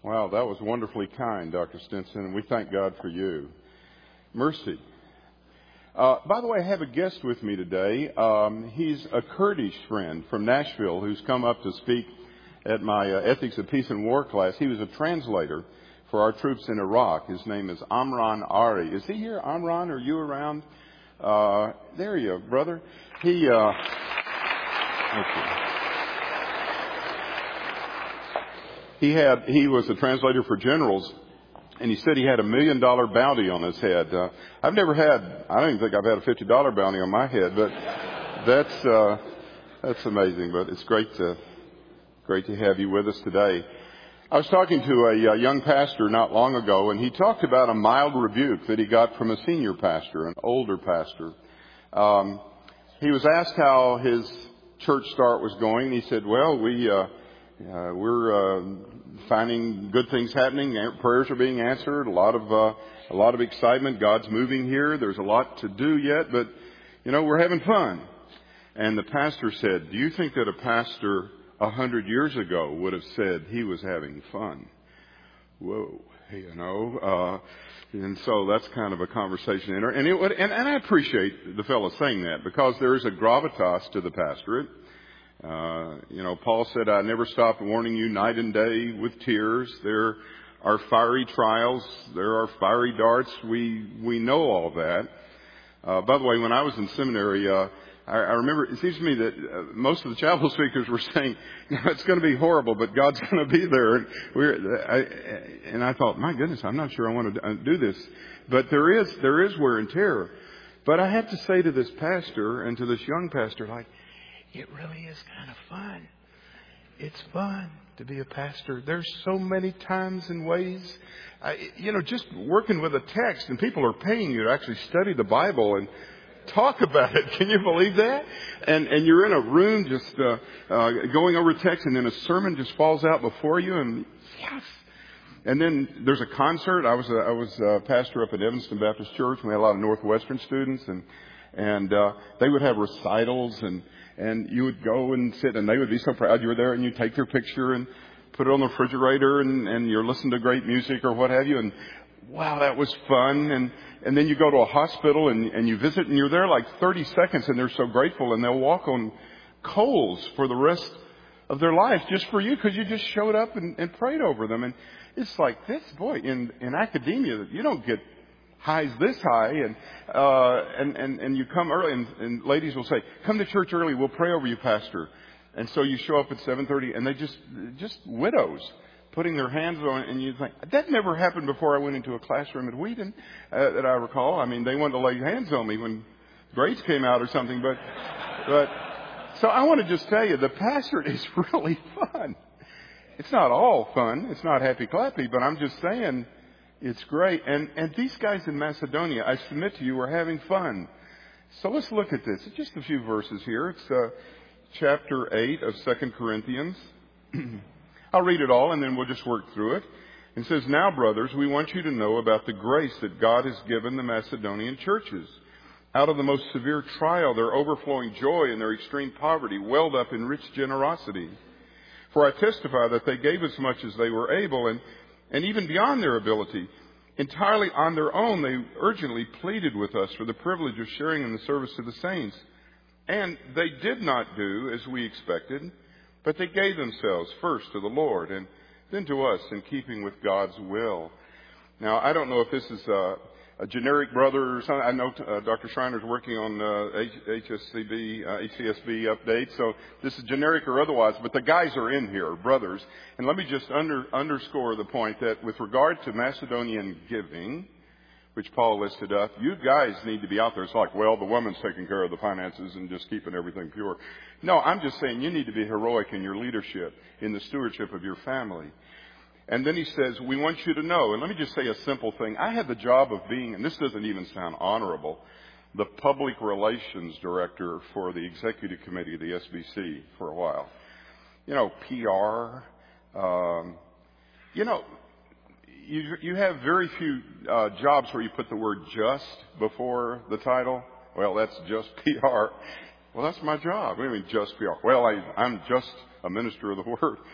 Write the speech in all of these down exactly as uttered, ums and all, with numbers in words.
Wow, that was wonderfully kind, Doctor Stinson, and we thank God for you. Mercy. Uh, by the way, I have a guest with me today. Um, he's a Kurdish friend from Nashville who's come up to speak at my uh, Ethics of Peace and War class. He was a translator for our troops in Iraq. His name is Amran Ari. Is he here, Amran? Are you around? Uh, there you go, brother. He, uh, okay. He had, he was a translator for generals, and he said he had a million dollar bounty on his head. Uh, I've never had, I don't even think I've had a fifty dollar bounty on my head, but that's, uh, that's amazing. But it's great to, great to have you with us today. I was talking to a, a young pastor not long ago, and he talked about a mild rebuke that he got from a senior pastor, an older pastor. Um, he was asked how his church start was going, and he said, well, we, uh, Uh, we're uh, finding good things happening. Prayers are being answered. A lot of uh, a lot of excitement. God's moving here. There's a lot to do yet, but you know we're having fun. And the pastor said, "Do you think that a pastor a hundred years ago would have said he was having fun?" Whoa, you know. Uh, and so that's kind of a conversation. And it would, and, and I appreciate the fellow saying that because there is a gravitas to the pastorate. Uh, you know, Paul said, I never stopped warning you night and day with tears. There are fiery trials. There are fiery darts. We, we know all that. Uh, by the way, when I was in seminary, uh, I, I remember, it seems to me that uh, most of the chapel speakers were saying, you know, it's going to be horrible, but God's going to be there. And we're, I, and I thought, my goodness, I'm not sure I want to do this. But there is, there is wear and tear. But I have to say to this pastor and to this young pastor, like, it really is kind of fun. It's fun to be a pastor. There's so many times and ways, I, you know, just working with a text and people are paying you to actually study the Bible and talk about it. Can you believe that? And and you're in a room just uh, uh, going over text, and then a sermon just falls out before you, and yes. And then there's a concert. I was a, I was a pastor up at Evanston Baptist Church. We had a lot of Northwestern students, and and uh, they would have recitals and. And you would go and sit, and they would be so proud you were there, and you take their picture and put it on the refrigerator, and, and you're listening to great music or what have you. And wow, that was fun. And, and then you go to a hospital and, and you visit, and you're there like thirty seconds, and they're so grateful, and they'll walk on coals for the rest of their life just for you because you just showed up and, and prayed over them. And it's like this, boy, in, in academia, you don't get highs this high, and uh and and and you come early, and, and ladies will say, come to church early, we'll pray over you, pastor. And so you show up at seven thirty, and they just just widows putting their hands on it, and you think, that never happened before I went into a classroom at Wheaton, uh, that I recall. I mean, they wanted to lay hands on me when grades came out or something, but but so I want to just tell you, the pastorate is really fun. It's not all fun, it's not happy clappy, but I'm just saying, it's great. And, and these guys in Macedonia, I submit to you, are having fun. So let's look at this. It's just a few verses here. It's uh, chapter eight of Second Corinthians. I'll read it all, and then we'll just work through it. It says, now, brothers, we want you to know about the grace that God has given the Macedonian churches. Out of the most severe trial, their overflowing joy and their extreme poverty welled up in rich generosity. For I testify that they gave as much as they were able, and And even beyond their ability, entirely on their own, they urgently pleaded with us for the privilege of sharing in the service of the saints. And they did not do as we expected, but they gave themselves first to the Lord and then to us in keeping with God's will. Now, I don't know if this is a, a generic brother or something. I know uh, Doctor Schreiner's working on uh, H S C B, uh, H C S B updates, so this is generic or otherwise, but the guys are in here, brothers. And let me just under, underscore the point that with regard to Macedonian giving, which Paul listed up, you guys need to be out there. It's like, well, the woman's taking care of the finances and just keeping everything pure. No, I'm just saying you need to be heroic in your leadership, in the stewardship of your family. And then he says, we want you to know, and let me just say a simple thing. I had the job of being, and this doesn't even sound honorable, the public relations director for the executive committee of the S B C for a while. You know, P R, um, you know, you, you have very few uh, jobs where you put the word just before the title. Well, that's just P R. Well, that's my job. I mean, just P R. Well, I, I'm just a minister of the word.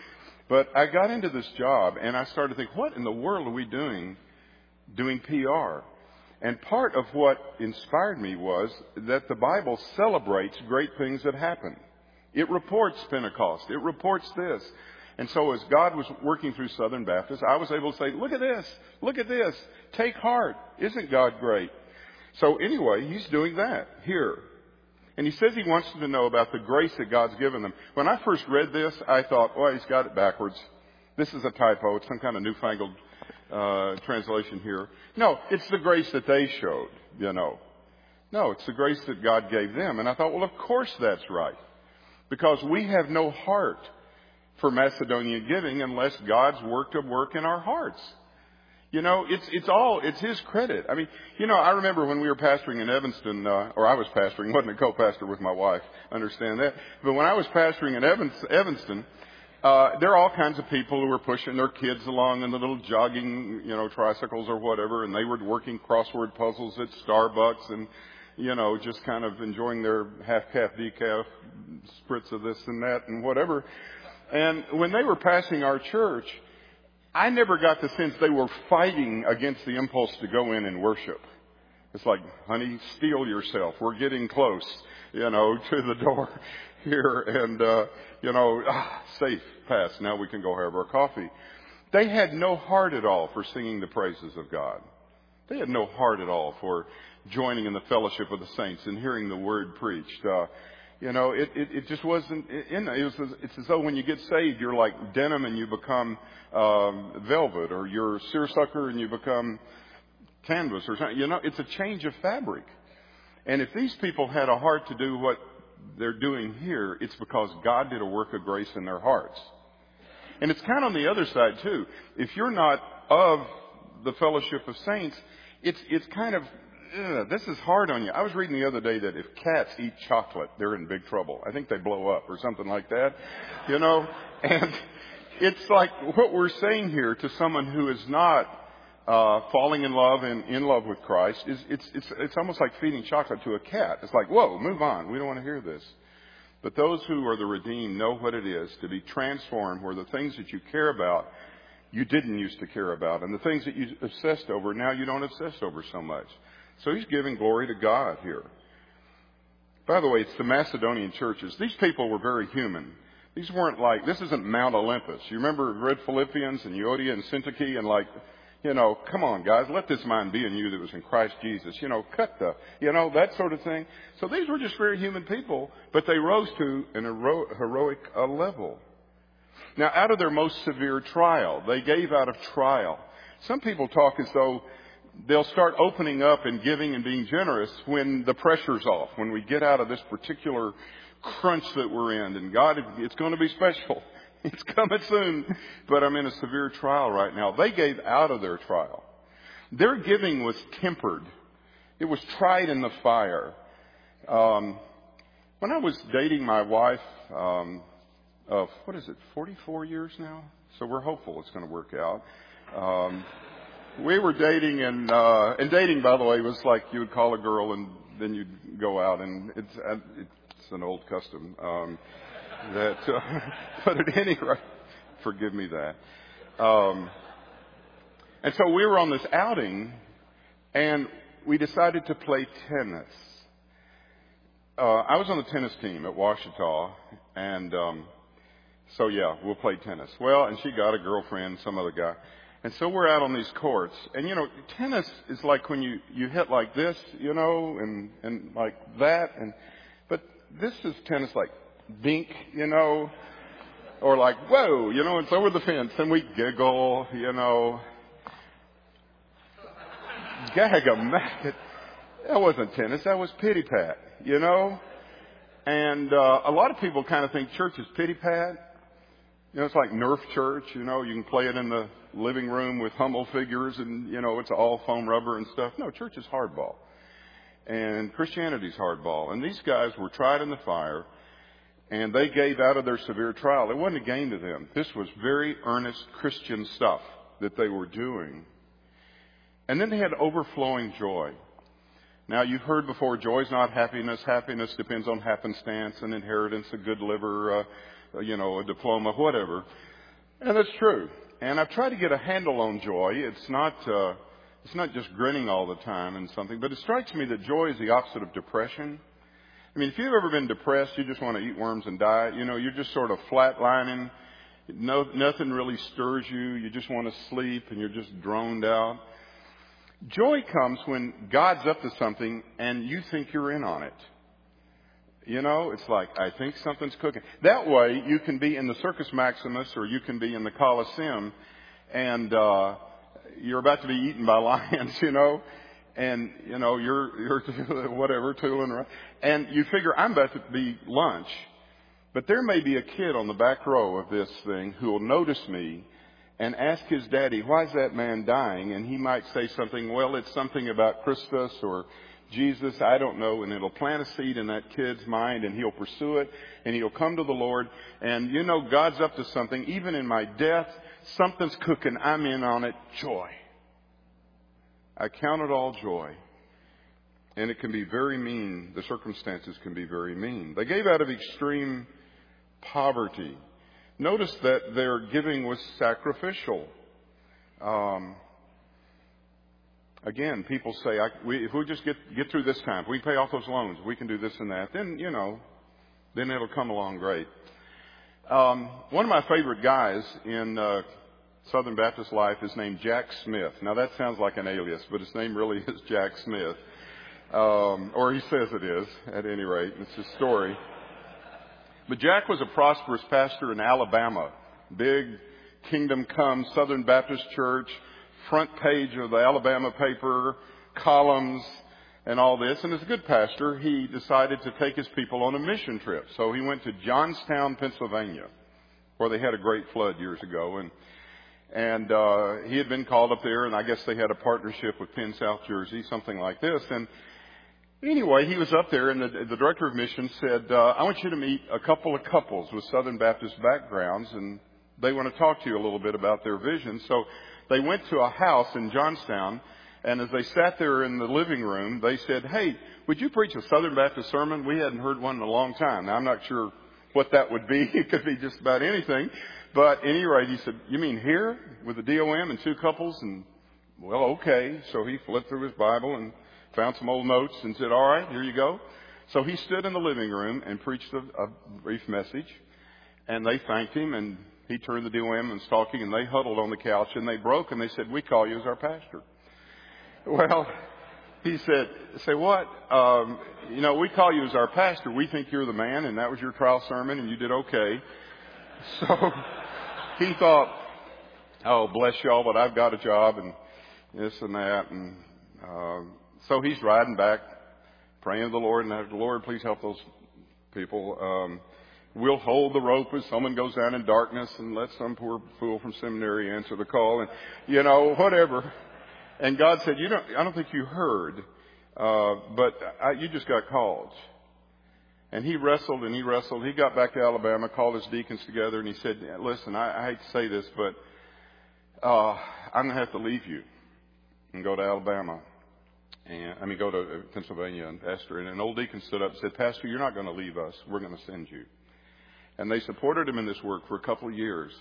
But I got into this job, and I started to think, what in the world are we doing, doing P R? And part of what inspired me was that the Bible celebrates great things that happen. It reports Pentecost. It reports this. And so as God was working through Southern Baptist, I was able to say, look at this, look at this, take heart. Isn't God great? So anyway, he's doing that here. And he says he wants them to know about the grace that God's given them. When I first read this, I thought, well, he's got it backwards. This is a typo. It's some kind of newfangled uh, translation here. No, it's the grace that they showed, you know. No, it's the grace that God gave them. And I thought, well, of course that's right. Because we have no heart for Macedonian giving unless God's worked a work in our hearts. You know, it's it's all, it's His credit. I mean, you know, I remember when we were pastoring in Evanston, uh, or I was pastoring, wasn't a co-pastor with my wife, understand that. But when I was pastoring in Evans, Evanston, uh, there are all kinds of people who were pushing their kids along in the little jogging, you know, tricycles or whatever, and they were working crossword puzzles at Starbucks and, you know, just kind of enjoying their half-calf decaf spritz of this and that and whatever. And when they were passing our church, I never got the sense they were fighting against the impulse to go in and worship. It's like, honey, steel yourself. We're getting close, you know, to the door here. And, uh, you know, ah, safe, pass. Now we can go have our coffee. They had no heart at all for singing the praises of God. They had no heart at all for joining in the fellowship of the saints and hearing the word preached. Uh, You know, it, it, it just wasn't in it. Was, it's as though when you get saved, you're like denim and you become um, velvet, or you're seersucker and you become canvas or something. You know, it's a change of fabric. And if these people had a heart to do what they're doing here, it's because God did a work of grace in their hearts. And it's kind of on the other side, too. If you're not of the fellowship of saints, it's it's kind of, ugh, this is hard on you. I was reading the other day that if cats eat chocolate, they're in big trouble. I think they blow up or something like that, you know. And it's like what we're saying here to someone who is not uh, falling in love and in love with Christ is it's it's it's almost like feeding chocolate to a cat. It's like, whoa, move on. We don't want to hear this. But those who are the redeemed know what it is to be transformed, where the things that you care about you didn't used to care about, and the things that you obsessed over now you don't obsess over so much. So he's giving glory to God here. By the way, it's the Macedonian churches. These people were very human. These weren't like, this isn't Mount Olympus. You remember read Philippians and Euodia and Syntyche and like, you know, come on guys, let this mind be in you that was in Christ Jesus. You know, cut the, you know, that sort of thing. So these were just very human people, but they rose to an hero- heroic uh, level. Now, out of their most severe trial, they gave out of trial. Some people talk as though they'll start opening up and giving and being generous when the pressure's off, when we get out of this particular crunch that we're in. And God, it's going to be special. It's coming soon. But I'm in a severe trial right now. They gave out of their trial. Their giving was tempered. It was tried in the fire. Um, when I was dating my wife, um, of, what is it, forty-four years now? So we're hopeful it's going to work out. Um, we were dating, and uh, and dating, by the way, was like you would call a girl and then you'd go out, and it's it's an old custom. Um, that, uh, but at any rate, forgive me that. Um, and so we were on this outing, and we decided to play tennis. Uh, I was on the tennis team at Ouachita, and um, so yeah, we'll play tennis. Well, and she got a girlfriend, some other guy. And so we're out on these courts. And, you know, tennis is like when you, you hit like this, you know, and, and like that. And but this is tennis like dink, you know, or like, whoa, you know, it's over the fence. And we giggle, you know. Gag-a-macket. That wasn't tennis. That was pity-pat, you know. And uh, a lot of people kind of think church is pity-pat. You know, it's like Nerf church, you know, you can play it in the living room with Hummel figures and, you know, it's all foam rubber and stuff. No, church is hardball. And Christianity's hardball. And these guys were tried in the fire, and they gave out of their severe trial. It wasn't a game to them. This was very earnest Christian stuff that they were doing. And then they had overflowing joy. Now, you've heard before, joy's not happiness. Happiness depends on happenstance and inheritance, a good liver, uh, you know, a diploma, whatever. And that's true. And I've tried to get a handle on joy. It's not, uh, it's not just grinning all the time and something, but it strikes me that joy is the opposite of depression. I mean, if you've ever been depressed, you just want to eat worms and die. You know, you're just sort of flatlining. No, nothing really stirs you. You just want to sleep and you're just droned out. Joy comes when God's up to something and you think you're in on it. You know, it's like, I think something's cooking. That way, you can be in the Circus Maximus or you can be in the Colosseum and uh you're about to be eaten by lions, you know, and, you know, you're, you're whatever, tooling around. And you figure, I'm about to be lunch. But there may be a kid on the back row of this thing who will notice me and ask his daddy, why is that man dying? And he might say something, well, it's something about Christus or Jesus, I don't know. And it'll plant a seed in that kid's mind and he'll pursue it and he'll come to the Lord. And, you know, God's up to something. Even in my death, something's cooking. I'm in on it. Joy. I count it all joy. And it can be very mean. The circumstances can be very mean. They gave out of extreme poverty. Notice that their giving was sacrificial. Um, again, people say, I, we, if we just get, get through this time, if we pay off those loans, we can do this and that, then, you know, then it'll come along great. Um, one of my favorite guys in uh, Southern Baptist life is named Jack Smith. Now, that sounds like an alias, but his name really is Jack Smith. Um, or he says it is, at any rate. It's his story. But Jack was a prosperous pastor in Alabama. Big Kingdom Come Southern Baptist Church, front page of the Alabama paper, columns, and all this. And as a good pastor, he decided to take his people on a mission trip. So he went to Johnstown, Pennsylvania, where they had a great flood years ago. And and uh he had been called up there, and I guess they had a partnership with Penn South Jersey, something like this. And anyway, he was up there, and the, the director of missions said, uh, I want you to meet a couple of couples with Southern Baptist backgrounds, and they want to talk to you a little bit about their vision. So they went to a house in Johnstown, and as they sat there in the living room, they said, hey, would you preach a Southern Baptist sermon? We hadn't heard one in a long time. Now, I'm not sure what that would be. It could be just about anything. But at any rate, he said, you mean here with the D O M and two couples? And, well, okay. So he flipped through his Bible and found some old notes and said, all right, here you go. So he stood in the living room and preached a, a brief message. And they thanked him, and he turned the D O M and was talking, and they huddled on the couch, and they broke, and they said, we call you as our pastor. Well, he said, say what? Um, you know, we call you as our pastor. We think you're the man, and that was your trial sermon, and you did okay. So he thought, oh, bless y'all, but I've got a job, and this and that, and um, so he's riding back, praying to the Lord, and the Lord, please help those people. Um, we'll hold the rope as someone goes down in darkness and let some poor fool from seminary answer the call, and, you know, whatever. And God said, you don't, I don't think you heard, uh, but I, you just got called. And he wrestled and he wrestled. He got back to Alabama, called his deacons together, and he said, listen, I, I hate to say this, but uh, I'm going to have to leave you and go to Alabama. And I mean, go to Pennsylvania and pastor. And an old deacon stood up and said, Pastor, you're not going to leave us. We're going to send you. And they supported him in this work for a couple of years.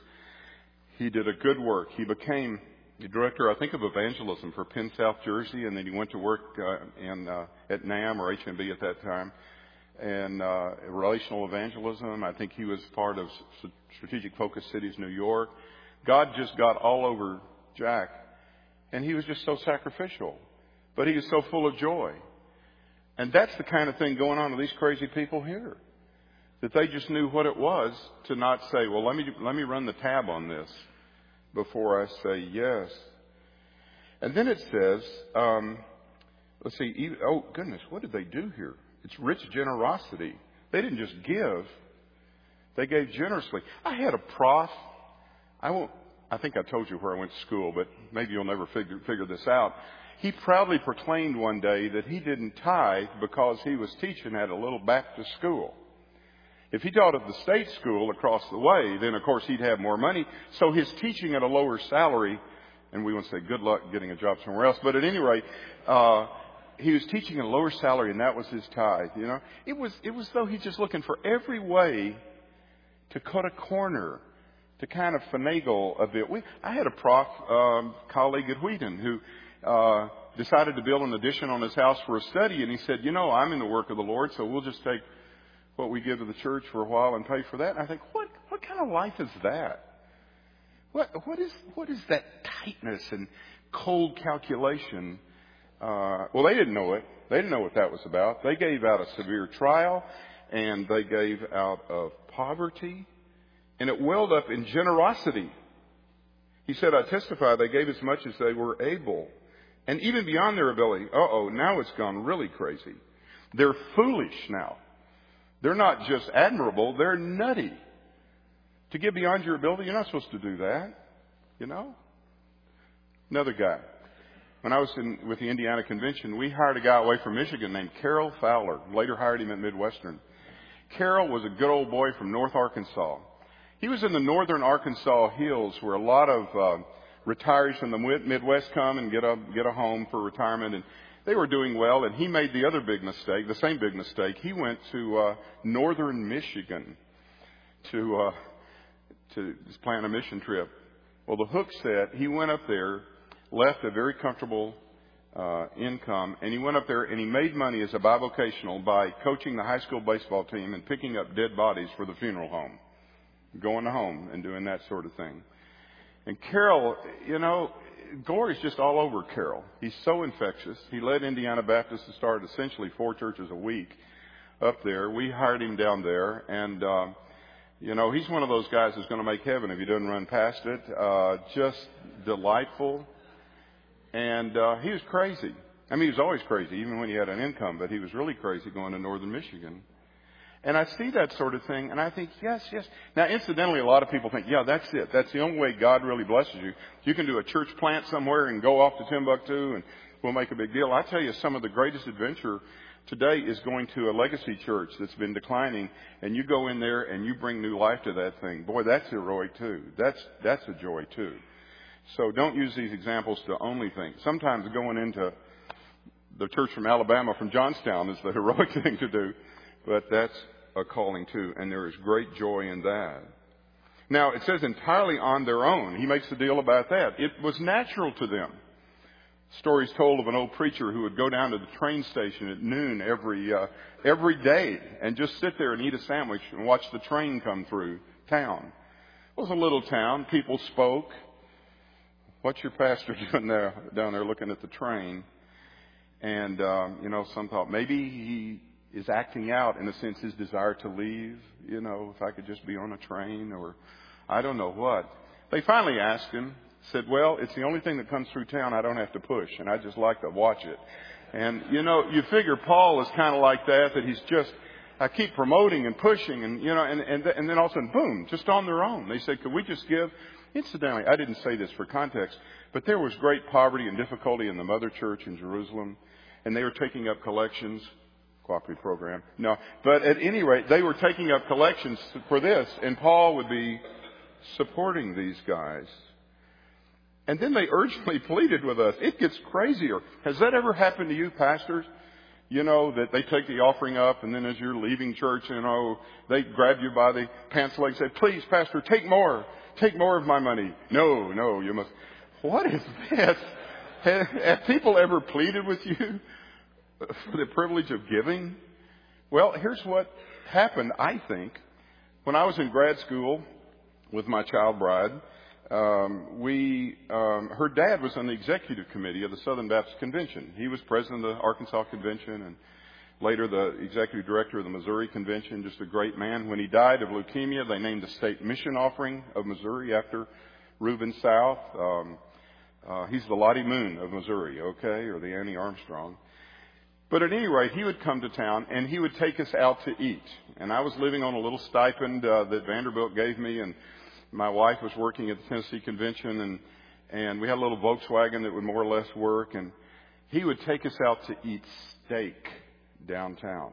He did a good work. He became the director, I think, of evangelism for Penn South Jersey. And then he went to work uh, in uh, at NAM or H M B at that time. And uh, relational evangelism. I think he was part of Strategic Focus Cities, New York. God just got all over Jack. And he was just so sacrificial. But he was so full of joy. And that's the kind of thing going on with these crazy people here. That they just knew what it was to not say, well, let me let me run the tab on this before I say yes. And then it says, um, let's see, even, oh, goodness, what did they do here? It's rich generosity. They didn't just give. They gave generously. I had a prof. I won't, I think I told you where I went to school, but maybe you'll never figure, figure this out. He proudly proclaimed one day that he didn't tithe because he was teaching at a little Baptist school. If he taught at the state school across the way, then of course he'd have more money. So his teaching at a lower salary, and we won't say good luck getting a job somewhere else, but at any rate, uh, he was teaching at a lower salary, and that was his tithe. You know, it was it was though he's just looking for every way to cut a corner to kind of finagle a bit. We, I had a prof um, colleague at Wheaton who uh, decided to build an addition on his house for a study, and he said, you know, I'm in the work of the Lord, so we'll just take what we give to the church for a while and pay for that. And I think, what what kind of life is that? What what is what is that tightness and cold calculation? Uh, well, they didn't know it. They didn't know what that was about. They gave out a severe trial, and they gave out of poverty, and it welled up in generosity. He said, I testify they gave as much as they were able, and even beyond their ability. Uh-oh, now it's gone really crazy. They're foolish now. They're not just admirable, they're nutty. To give beyond your ability, you're not supposed to do that, you know. Another guy. When I was in, with the Indiana Convention, we hired a guy away from Michigan named Carroll Fowler. Later hired him at Midwestern. Carroll was a good old boy from North Arkansas. He was in the northern Arkansas hills where a lot of uh, retirees from the Midwest come and get a, get a home for retirement. And they were doing well, and he made the other big mistake, the same big mistake. He went to uh, northern Michigan to, uh, to plan a mission trip. Well, the hook set, he went up there, left a very comfortable uh, income, and he went up there and he made money as a bivocational by coaching the high school baseball team and picking up dead bodies for the funeral home, going to home and doing that sort of thing. And Carroll, you know, glory's just all over Carroll. He's so infectious. He led Indiana Baptist to start essentially four churches a week up there. We hired him down there, and uh, you know, he's one of those guys that's going to make heaven if he doesn't run past it. Uh, just delightful. And uh, he was crazy. I mean, he was always crazy, even when he had an income, but he was really crazy going to northern Michigan. And I see that sort of thing, and I think, yes, yes. Now, incidentally, a lot of people think, yeah, that's it. That's the only way God really blesses you. You can do a church plant somewhere and go off to Timbuktu, and we'll make a big deal. I tell you, some of the greatest adventure today is going to a legacy church that's been declining, and you go in there and you bring new life to that thing. Boy, that's heroic, too. That's, that's a joy, too. So don't use these examples to only think. Sometimes going into the church from Alabama, from Johnstown, is the heroic thing to do. But that's a calling too, and there is great joy in that. Now, it says entirely on their own. He makes a deal about that. It was natural to them. Stories told of an old preacher who would go down to the train station at noon every uh, every day and just sit there and eat a sandwich and watch the train come through town. It was a little town. People spoke. What's your pastor doing there down there looking at the train? And, um, you know, some thought maybe he is acting out, in a sense, his desire to leave. You know, if I could just be on a train, or I don't know what. They finally asked him, said, well, it's the only thing that comes through town I don't have to push, and I just like to watch it. And, you know, you figure Paul is kind of like that, that he's just, I keep promoting and pushing, and, you know, and, and, and then all of a sudden, boom, just on their own. They said, could we just give? Incidentally, I didn't say this for context, but there was great poverty and difficulty in the mother church in Jerusalem, and they were taking up collections. Cooperative program. No, but at any rate, they were taking up collections for this, and Paul would be supporting these guys. And then they urgently pleaded with us. It gets crazier. Has that ever happened to you, pastors? You know, that they take the offering up, and then as you're leaving church, you know, they grab you by the pants leg and say, please, pastor, take more. Take more of my money. No, no, you must. What is this? Have, have people ever pleaded with you for the privilege of giving? Well, here's what happened, I think. When I was in grad school with my child bride, um, we, um, her dad was on the executive committee of the Southern Baptist Convention. He was president of the Arkansas Convention and later the executive director of the Missouri Convention, just a great man. When he died of leukemia, they named the state mission offering of Missouri after Reuben South. Um, uh, he's the Lottie Moon of Missouri, okay, or the Annie Armstrong. But at any rate, he would come to town, and he would take us out to eat. And I was living on a little stipend uh, that Vanderbilt gave me, and my wife was working at the Tennessee Convention, and, and we had a little Volkswagen that would more or less work. And he would take us out to eat steak downtown.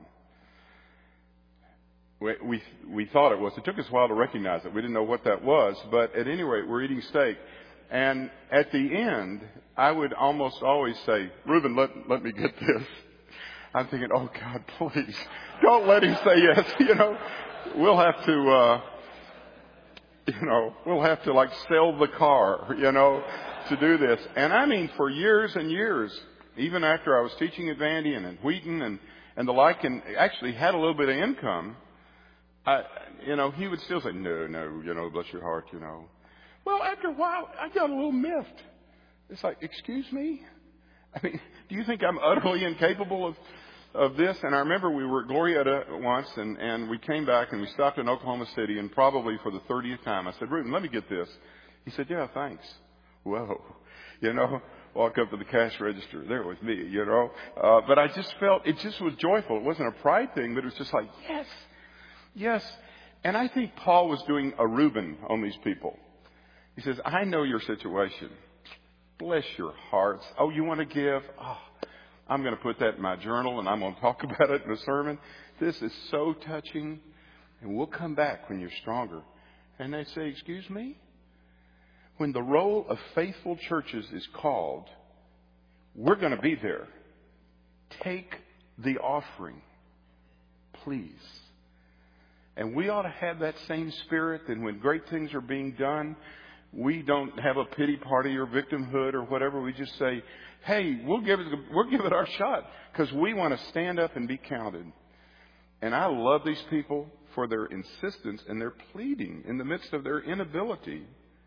We, we, we thought it was. It took us a while to recognize it. We didn't know what that was. But at any rate, we're eating steak. And at the end, I would almost always say, Reuben, let, let me get this. I'm thinking, oh, God, please, don't let him say yes. You know, we'll have to, uh, You know, we'll have to like sell the car, you know, to do this. And I mean, for years and years, even after I was teaching at Vandy and at Wheaton and, and the like, and actually had a little bit of income, I, you know, he would still say, no, no, you know, bless your heart, you know. Well, after a while, I got a little miffed. It's like, excuse me? I mean, do you think I'm utterly incapable of, of this? And I remember we were at Glorieta once, and, and we came back and we stopped in Oklahoma City, and probably for the thirtieth time, I said, Reuben, let me get this. He said, yeah, thanks. Whoa. You know, walk up to the cash register. There was me, you know. Uh, but I just felt, it just was joyful. It wasn't a pride thing, but it was just like, yes, yes. And I think Paul was doing a Reuben on these people. He says, I know your situation. Bless your hearts. Oh, you want to give? Oh, I'm going to put that in my journal, and I'm going to talk about it in the sermon. This is so touching. And we'll come back when you're stronger. And they say, excuse me? When the roll of faithful churches is called, we're going to be there. Take the offering, please. And we ought to have that same spirit. And when great things are being done, we don't have a pity party or victimhood or whatever. We just say, hey, we'll give it, we'll give it our shot, because we want to stand up and be counted. And I love these people for their insistence and their pleading in the midst of their inability.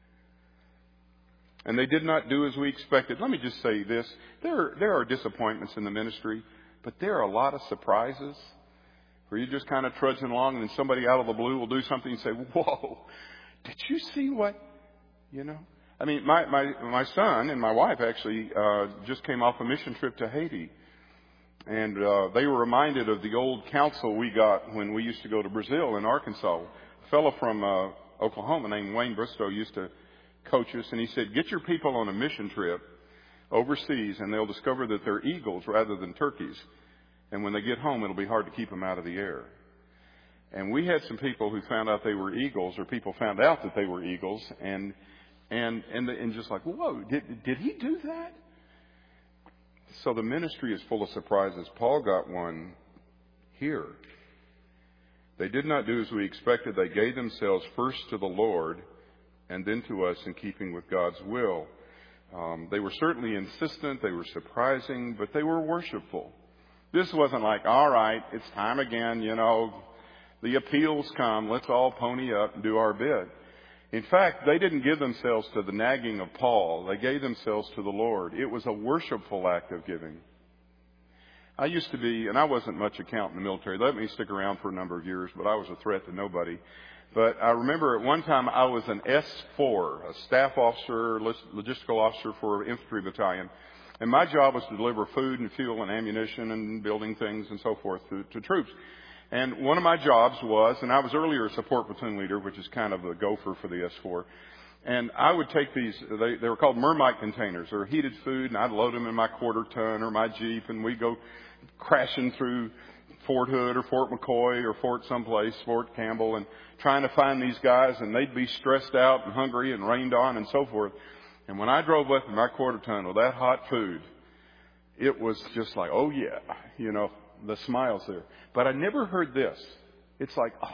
And they did not do as we expected. Let me just say this. There, there are disappointments in the ministry, but there are a lot of surprises where you're just kind of trudging along, and then somebody out of the blue will do something and say, whoa, did you see what, you know? I mean, my, my, my son and my wife actually uh, just came off a mission trip to Haiti. And uh, they were reminded of the old counsel we got when we used to go to Brazil in Arkansas. A fellow from uh, Oklahoma named Wayne Bristow used to coach us, and he said, get your people on a mission trip overseas, and they'll discover that they're eagles rather than turkeys. And when they get home, it'll be hard to keep them out of the air. And we had some people who found out they were eagles, or people found out that they were eagles, and and and, the, and just like, whoa, did did he do that? So the ministry is full of surprises. Paul got one here. They did not do as we expected. They gave themselves first to the Lord and then to us, in keeping with God's will. Um, they were certainly insistent. They were surprising, but they were worshipful. This wasn't like, all right, it's time again, you know, the appeals come. Let's all pony up and do our bit. In fact, they didn't give themselves to the nagging of Paul. They gave themselves to the Lord. It was a worshipful act of giving. I used to be, and I wasn't much account in the military. They let me stick around for a number of years, but I was a threat to nobody. But I remember at one time I was an S four, a staff officer, logistical officer for an infantry battalion. And my job was to deliver food and fuel and ammunition and building things and so forth to, to troops. And one of my jobs was, and I was earlier a support platoon leader, which is kind of a gopher for the S four. And I would take these, they, they were called Mermite containers. They were heated food, and I'd load them in my quarter ton or my Jeep, and we'd go crashing through Fort Hood or Fort McCoy or Fort someplace, Fort Campbell, and trying to find these guys, and they'd be stressed out and hungry and rained on and so forth. And when I drove up in my quarter ton with that hot food, it was just like, oh yeah, you know, the smiles there. But I never heard this. It's like, oh,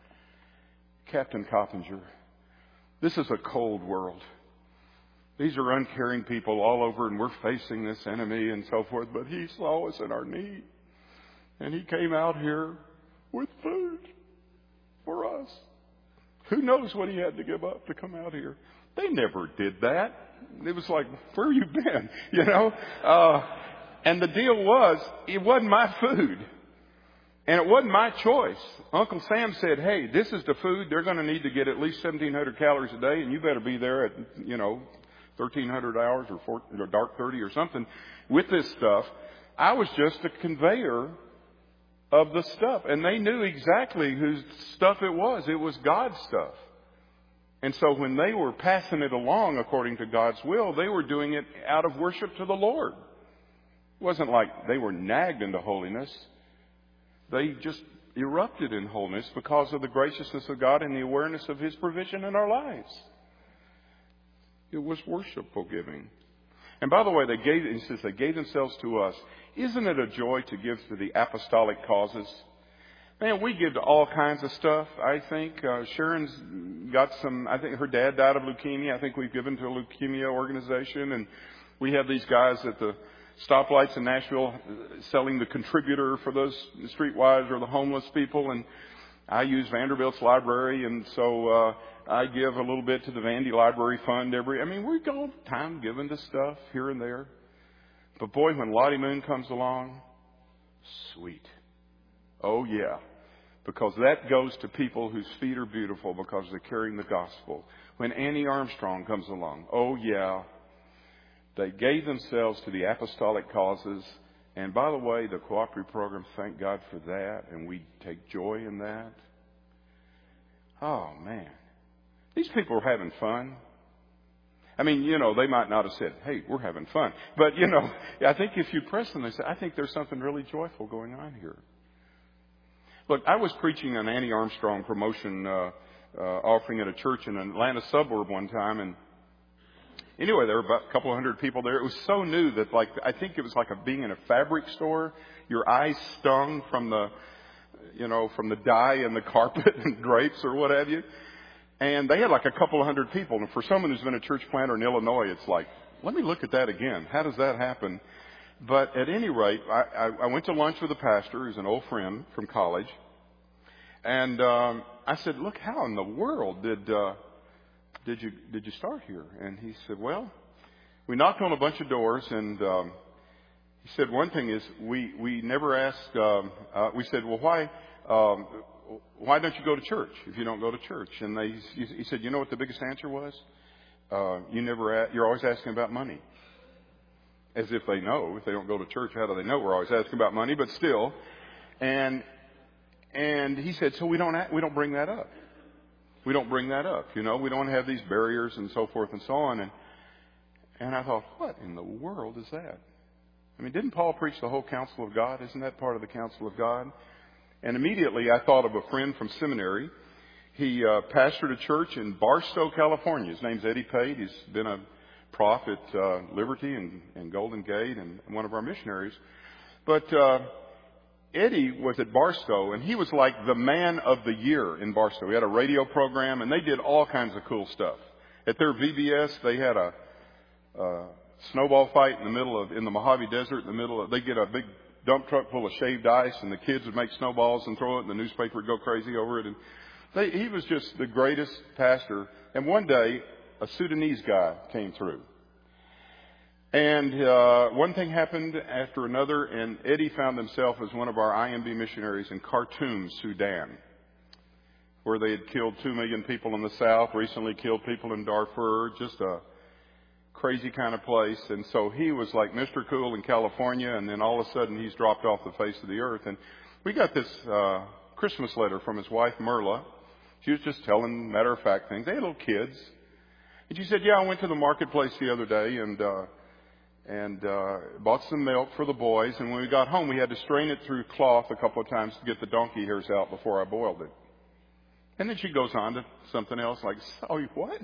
Captain Coppinger, this is a cold world. These are uncaring people all over, and we're facing this enemy and so forth. But he saw us in our need, and he came out here with food for us. Who knows what he had to give up to come out here? They never did that. It was like, where you been? You know? Uh, and the deal was, it wasn't my food. And it wasn't my choice. Uncle Sam said, hey, this is the food. They're going to need to get at least seventeen hundred calories a day, and you better be there at, you know, thirteen hundred hours or, four, or dark thirty or something with this stuff. I was just a conveyor of the stuff. And they knew exactly whose stuff it was. It was God's stuff. And so when they were passing it along according to God's will, they were doing it out of worship to the Lord. It wasn't like they were nagged into holiness. They just erupted in holiness because of the graciousness of God and the awareness of His provision in our lives. It was worshipful giving. And by the way, they gave, he says, they gave themselves to us. Isn't it a joy to give to the apostolic causes? Man, we give to all kinds of stuff, I think. Uh, Sharon's got some, I think her dad died of leukemia. I think we've given to a leukemia organization. And we have these guys at the stoplights in Nashville selling the contributor for those streetwise or the homeless people. And I use Vanderbilt's library. And so uh, I give a little bit to the Vandy Library Fund every, I mean, we've got all the time giving to stuff here and there. But boy, when Lottie Moon comes along, sweet. Oh, yeah, because that goes to people whose feet are beautiful because they're carrying the gospel. When Annie Armstrong comes along, oh, yeah, they gave themselves to the apostolic causes. And by the way, the cooperative program, thank God for that, and we take joy in that. Oh, man, these people are having fun. I mean, you know, they might not have said, hey, we're having fun. But, you know, I think if you press them, they say, I think there's something really joyful going on here. Look, I was preaching an Annie Armstrong promotion uh, uh, offering at a church in an Atlanta suburb one time, and anyway, there were about a couple of hundred people there. It was so new that, like, I think it was like a, being in a fabric store. Your eyes stung from the, you know, from the dye in the carpet and drapes or what have you. And they had like a couple of hundred people. And for someone who's been a church planter in Illinois, it's like, let me look at that again. How does that happen? But at any rate, I, I, I went to lunch with a pastor who's an old friend from college. And um, I said, look, how in the world did uh, did you did you start here? And he said, well, we knocked on a bunch of doors. And um, he said, one thing is we, we never asked, um, uh, we said, well, why um, why don't you go to church if you don't go to church? And they, he said, you know what the biggest answer was? Uh, you never, you're always asking about money. As if they know. If they don't go to church, how do they know we're always asking about money? But still. And and he said, so we don't we don't bring that up. We don't bring that up. You know, we don't have these barriers and so forth and so on. And and I thought, what in the world is that? I mean, didn't Paul preach the whole counsel of God? Isn't that part of the counsel of God? And immediately I thought of a friend from seminary. He uh, pastored a church in Barstow, California. His name's Eddie Pate. He's been a prof at uh, Liberty and, and Golden Gate and one of our missionaries. But uh, Eddie was at Barstow, and he was like the man of the year in Barstow. He had a radio program, and they did all kinds of cool stuff. At their V B S, they had a, a snowball fight in the middle of, in the Mojave Desert, in the middle of, they get a big dump truck full of shaved ice, and the kids would make snowballs and throw it, and the newspaper would go crazy over it. And they, he was just the greatest pastor. And one day, a Sudanese guy came through. And uh, one thing happened after another, and Eddie found himself as one of our I M B missionaries in Khartoum, Sudan, where they had killed two million people in the south, recently killed people in Darfur, just a crazy kind of place. And so he was like Mister Cool in California, and then all of a sudden he's dropped off the face of the earth. And we got this uh, Christmas letter from his wife, Merla. She was just telling matter-of-fact things. They had little kids. And she said, yeah, I went to the marketplace the other day and uh, and uh, bought some milk for the boys. And when we got home, we had to strain it through cloth a couple of times to get the donkey hairs out before I boiled it. And then she goes on to something else like, so what?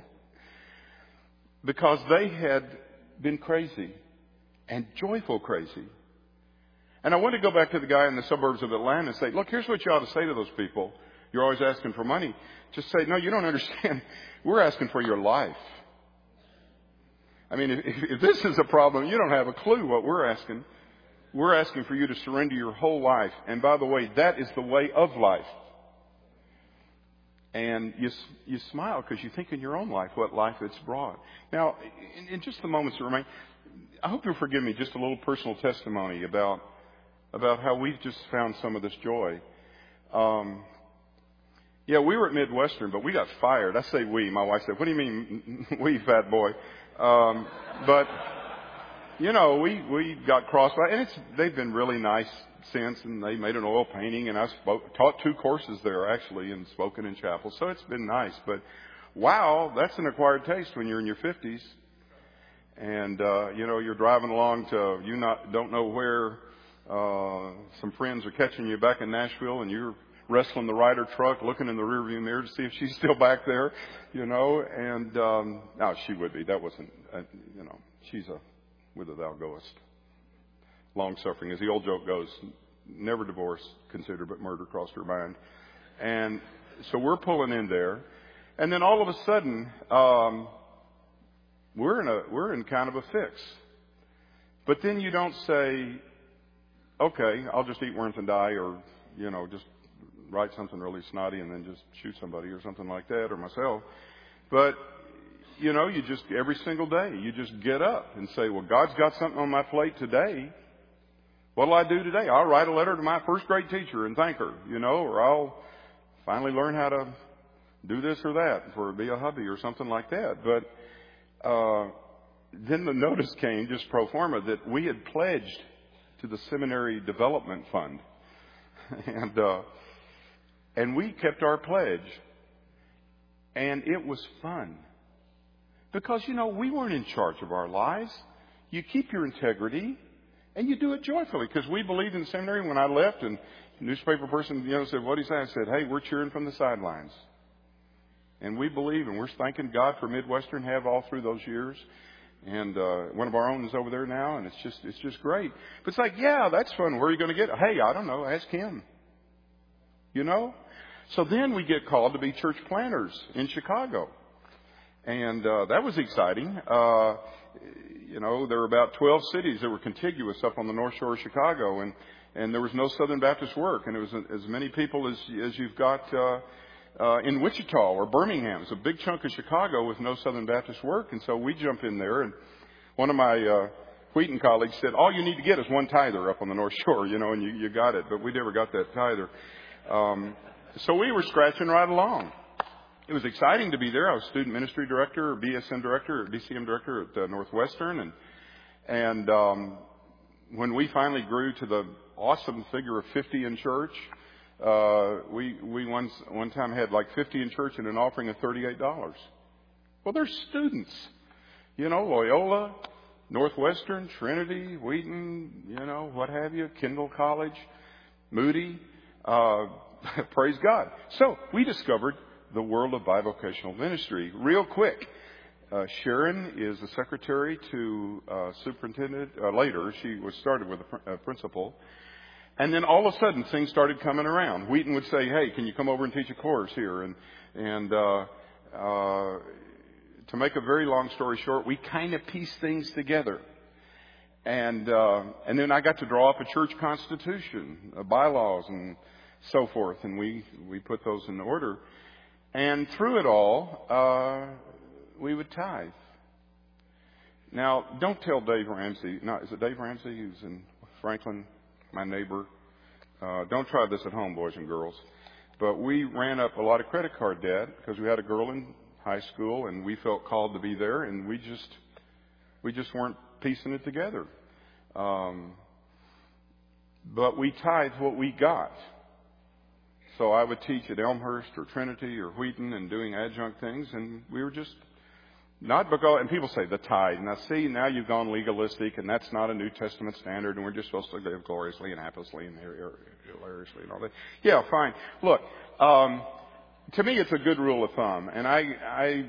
Because they had been crazy and joyful crazy. And I want to go back to the guy in the suburbs of Atlanta and say, look, here's what you ought to say to those people. You're always asking for money. Just say, no, you don't understand. We're asking for your life. I mean, if, if this is a problem, you don't have a clue what we're asking. We're asking for you to surrender your whole life. And by the way, that is the way of life. And you you smile because you think in your own life what life it's brought. Now, in, in just the moments that remain, I hope you'll forgive me just a little personal testimony about about how we've just found some of this joy. Um, yeah, we were at Midwestern, but we got fired. I say we. My wife said, "What do you mean, we, fat boy?" Um, but you know, we we got crossed by, and it's they've been really nice since, and they made an oil painting, and I spoke, taught two courses there actually, and spoken in chapel. So it's been nice. But wow, that's an acquired taste when you're in your fifties, and uh, you know you're driving along to you not don't know where. Uh, some friends are catching you back in Nashville, and you're wrestling the Ryder truck, looking in the rearview mirror to see if she's still back there, you know. And um, no, she would be. That wasn't, uh, you know. She's a whither thou goest. Long suffering, as the old joke goes, never divorce considered, but murder crossed her mind. And so we're pulling in there. And then all of a sudden, um, we're in a, we're in kind of a fix. But then you don't say, okay, I'll just eat worms and die, or, you know, just write something really snotty and then just shoot somebody or something like that, or myself. But, you know, you just, every single day, you just get up and say, well, God's got something on my plate today. What'll I do today? I'll write a letter to my first grade teacher and thank her, you know, or I'll finally learn how to do this or that for be a hubby or something like that. But uh, then the notice came, just pro forma, that we had pledged to the Seminary Development Fund. and uh, and we kept our pledge. And it was fun. Because, you know, we weren't in charge of our lives. You keep your integrity. And you do it joyfully, because we believed in the seminary. When I left, and the newspaper person, you know, said, what do you say? I said, hey, we're cheering from the sidelines. And we believe, and we're thanking God for Midwestern, have all through those years. And uh, one of our own is over there now, and it's just it's just great. But it's like, yeah, that's fun. Where are you going to get it? Hey, I don't know. Ask him. You know? So then we get called to be church planters in Chicago. And uh, that was exciting. Uh You know, there were about twelve cities that were contiguous up on the North Shore of Chicago, and, and there was no Southern Baptist work. And it was as many people as, as you've got uh, uh, in Wichita or Birmingham. It's a big chunk of Chicago with no Southern Baptist work. And so we jump in there, and one of my uh, Wheaton colleagues said, all you need to get is one tither up on the North Shore, you know, and you, you got it. But we never got that tither. Um, so we were scratching right along. It was exciting to be there. I was student ministry director, or B S M director, or B C M director at uh, Northwestern. And, and um, when we finally grew to the awesome figure of fifty in church, uh, we, we once, one time had like fifty in church and an offering of thirty-eight dollars. Well, they're students. You know, Loyola, Northwestern, Trinity, Wheaton, you know, what have you, Kendall College, Moody. Uh, praise God. So we discovered the world of bivocational ministry real quick. Uh, Sharon is the secretary to uh, superintendent. Uh, later, she was started with a pr- uh, principal. And then all of a sudden, things started coming around. Wheaton would say, hey, can you come over and teach a course here? And, and uh, uh, to make a very long story short, we kind of pieced things together. And uh, and then I got to draw up a church constitution, uh, bylaws, and so forth. And we, we put those in order. And through it all, uh, we would tithe. Now, don't tell Dave Ramsey. No, is it Dave Ramsey who's in Franklin, my neighbor? Uh, don't try this at home, boys and girls. But we ran up a lot of credit card debt because we had a girl in high school, and we felt called to be there, and we just we just weren't piecing it together. Um, but we tithed what we got. So I would teach at Elmhurst or Trinity or Wheaton and doing adjunct things, and we were just not because. And people say the tithe. Now, see, now you've gone legalistic, and that's not a New Testament standard, and we're just supposed to live gloriously and happily and hilariously and all that. Yeah, fine. Look, um, to me, it's a good rule of thumb, and I I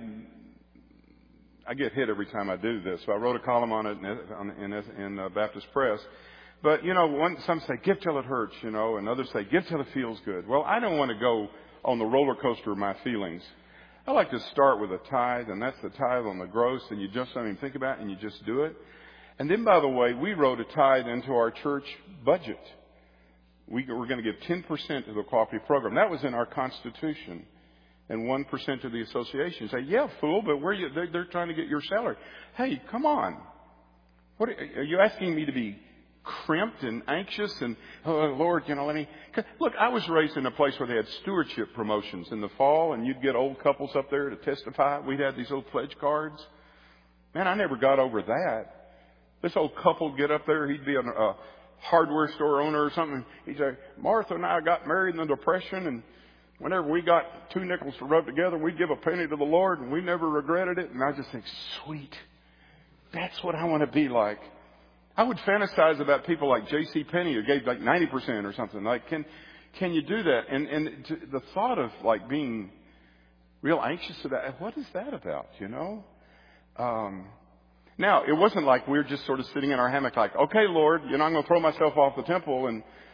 I get hit every time I do this. So I wrote a column on it in in, in uh, Baptist Press. But, you know, one, some say, give till it hurts, you know, and others say, give till it feels good. Well, I don't want to go on the roller coaster of my feelings. I like to start with a tithe, and that's the tithe on the gross, and you just don't even think about it, and you just do it. And then, by the way, we wrote a tithe into our church budget. We were going to give ten percent to the cooperative program. That was in our Constitution, and one percent to the association. You say, yeah, fool, but where you, they're, they're trying to get your salary. Hey, come on. What are, are you asking me to be crimped and anxious and, oh, Lord, you know, let me... Look, I was raised in a place where they had stewardship promotions in the fall, and you'd get old couples up there to testify. We'd have these little pledge cards. Man, I never got over that. This old couple would get up there. He'd be a, a hardware store owner or something. He'd say, Martha and I got married in the Depression, and whenever we got two nickels to rub together, we'd give a penny to the Lord, and we never regretted it. And I just think, sweet. That's what I want to be like. I would fantasize about people like J C Penney who gave like ninety percent or something. Like, can can you do that? And and to, the thought of like being real anxious about, what is that about, you know? Um, now, it wasn't like we were just sort of sitting in our hammock like, okay, Lord, you know, I'm going to throw myself off the temple and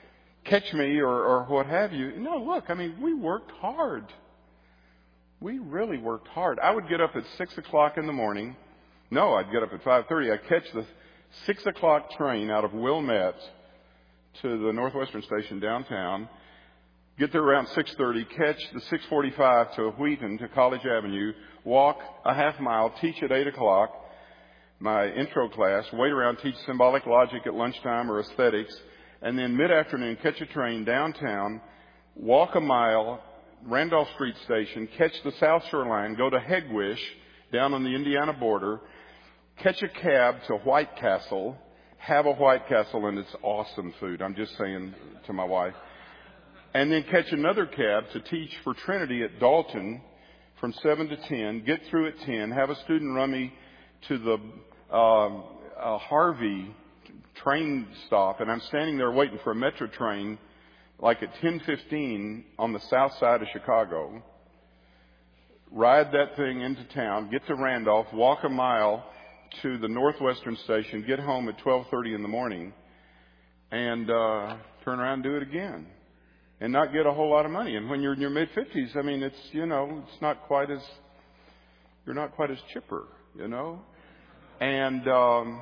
catch me or, or what have you. No, look, I mean, we worked hard. We really worked hard. I would get up at six o'clock in the morning. No, I'd get up at five thirty. I'd catch the six o'clock train out of Wilmette to the Northwestern Station downtown. Get there around six thirty, catch the six forty-five to Wheaton to College Avenue, walk a half mile, teach at eight o'clock, my intro class, wait around, teach symbolic logic at lunchtime or aesthetics, and then mid-afternoon catch a train downtown, walk a mile, Randolph Street Station, catch the South Shore Line, go to Hegwish down on the Indiana border, catch a cab to White Castle, have a White Castle, and it's awesome food. I'm just saying to my wife. And then catch another cab to teach for Trinity at Dalton from seven to ten, get through at ten, have a student run me to the uh, uh, Harvey train stop, and I'm standing there waiting for a metro train like at ten fifteen on the south side of Chicago. Ride that thing into town, get to Randolph, walk a mile to the Northwestern Station, get home at twelve thirty in the morning, and uh, turn around and do it again. And not get a whole lot of money. And when you're in your mid-fifties, I mean, it's, you know, it's not quite as, you're not quite as chipper, you know. And, um,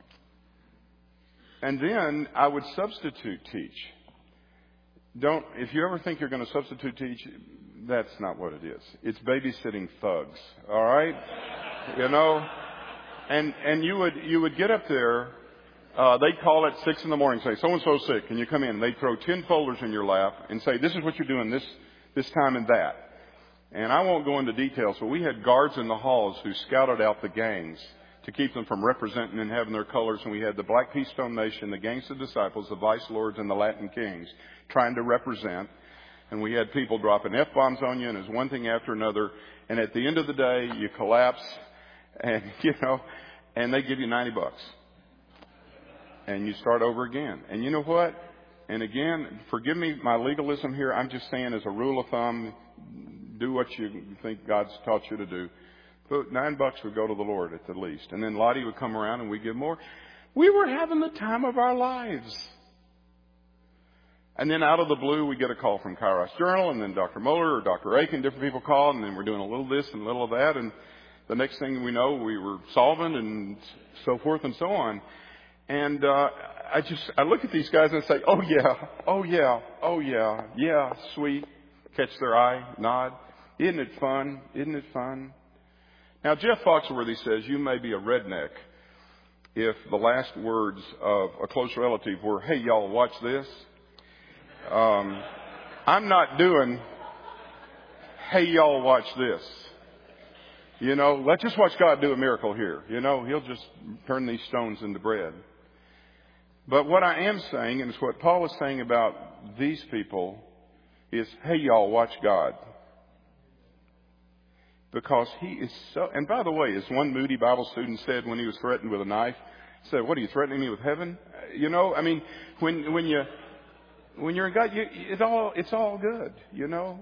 and then I would substitute teach. Don't, if you ever think you're going to substitute teach, that's not what it is. It's babysitting thugs, all right? You know? And, and you would, you would get up there. Uh, they'd call at six in the morning, say, so-and-so's sick, can you come in? They'd throw ten folders in your lap and say, this is what you're doing this, this time and that. And I won't go into details, but we had guards in the halls who scouted out the gangs to keep them from representing and having their colors. And we had the Black Keystone Nation, the Gangs of Disciples, the Vice Lords, and the Latin Kings trying to represent. And we had people dropping F-bombs on you, and it was one thing after another. And at the end of the day, you collapse, and, you know, and they give you ninety bucks. And you start over again. And you know what? And again, forgive me my legalism here. I'm just saying as a rule of thumb, do what you think God's taught you to do. But nine bucks would go to the Lord at the least. And then Lottie would come around and we'd give more. We were having the time of our lives. And then out of the blue, we get a call from Kairos Journal, and then Doctor Moeller or Doctor Aiken, different people call, and then we're doing a little this and a little of that. And the next thing we know, we were solvent and so forth and so on. And uh, I just, I look at these guys and I say, oh yeah, oh yeah, oh yeah, yeah, sweet. Catch their eye, nod. Isn't it fun? Isn't it fun? Now, Jeff Foxworthy says you may be a redneck if the last words of a close relative were, hey, y'all, watch this. Um, I'm not doing, hey, y'all, watch this. You know, let's just watch God do a miracle here. You know, He'll just turn these stones into bread. But what I am saying, and it's what Paul is saying about these people, is, hey, y'all, watch God. Because He is so... And by the way, as one moody Bible student said when he was threatened with a knife, he said, what, are you threatening me with heaven? You know, I mean, when when you... When you're in God, you, it's all it's all good, you know.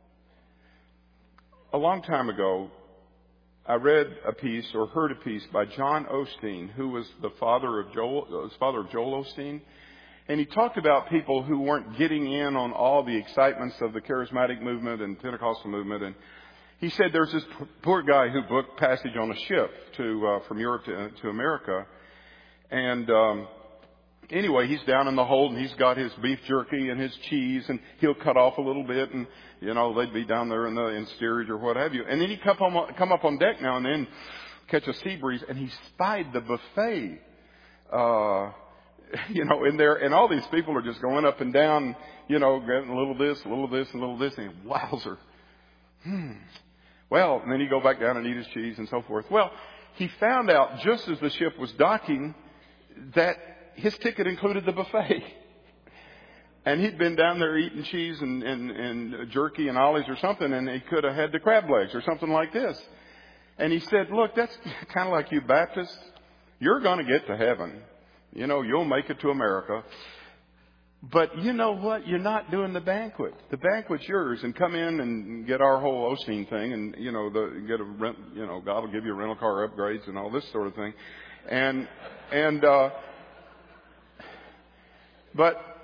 A long time ago, I read a piece or heard a piece by John Osteen, who was the father of Joel, was father of Joel Osteen, and he talked about people who weren't getting in on all the excitements of the charismatic movement and Pentecostal movement. And he said there's this poor guy who booked passage on a ship to uh, from Europe to, to America, and um, anyway, he's down in the hold and he's got his beef jerky and his cheese, and he'll cut off a little bit, and, you know, they'd be down there in the in steerage or what have you. And then he'd come, on, come up on deck now and then, catch a sea breeze, and he spied the buffet, uh, you know, in there. And all these people are just going up and down, you know, getting a little this, a little this, and a little this, and wowzer. Hmm. Well, and then he'd go back down and eat his cheese and so forth. Well, he found out just as the ship was docking that his ticket included the buffet. And he'd been down there eating cheese and, and, and jerky and olives or something, and he could have had the crab legs or something like this. And he said, look, that's kind of like you Baptists. You're going to get to heaven. You know, you'll make it to America. But you know what? You're not doing the banquet. The banquet's yours. And come in and get our whole Osteen thing, and, you know, the, get a rent, you know, God will give you rental car upgrades and all this sort of thing. And, and, uh, But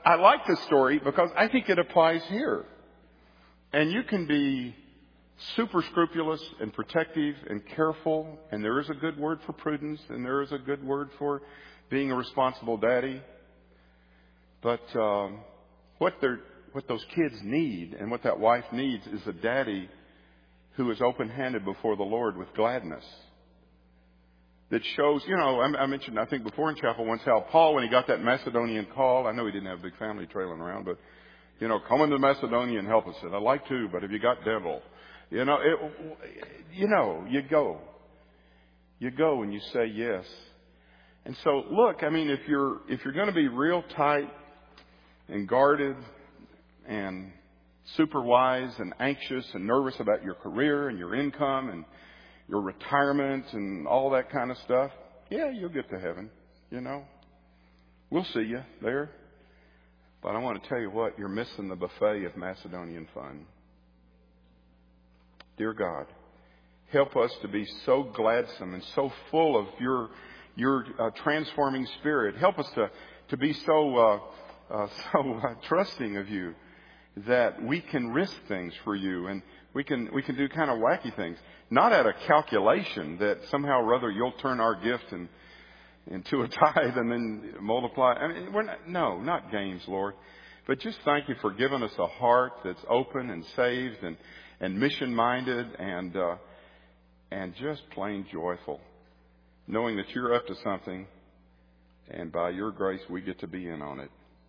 I like this story because I think it applies here. And you can be super scrupulous and protective and careful, and there is a good word for prudence, and there is a good word for being a responsible daddy. But um, what they're, what those kids need and what that wife needs is a daddy who is open-handed before the Lord with gladness. That shows, you know, I, I mentioned, I think before in chapel once, how Paul, when he got that Macedonian call, I know he didn't have a big family trailing around, but, you know, come into Macedonia and help us. And I'd like to, but have you got devil? You know, it, you know, you go. You go and you say yes. And so, look, I mean, if you're, if you're going to be real tight and guarded and super wise and anxious and nervous about your career and your income and your retirement and all that kind of stuff, yeah, you'll get to heaven, you know. We'll see you there. But I want to tell you what, you're missing the buffet of Macedonian fun. Dear God, help us to be so gladsome and so full of your your uh, transforming spirit. Help us to, to be so uh, uh, so uh, trusting of you that we can risk things for you, and we can we can do kind of wacky things. Not out of calculation that somehow or other you'll turn our gift and into a tithe and then multiply. I mean, we're not, no, not games, Lord. But just thank you for giving us a heart that's open and saved and, and mission-minded and uh, and just plain joyful, knowing that you're up to something, and by your grace we get to be in on it.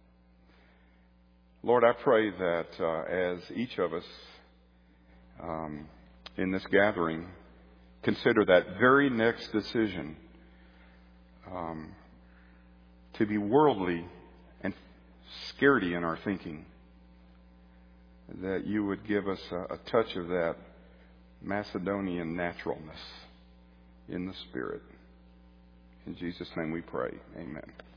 Lord, I pray that uh, as each of us um, in this gathering consider that very next decision um, to be worldly and scaredy in our thinking, that you would give us a, a touch of that Macedonian naturalness in the Spirit. In Jesus' name we pray. Amen.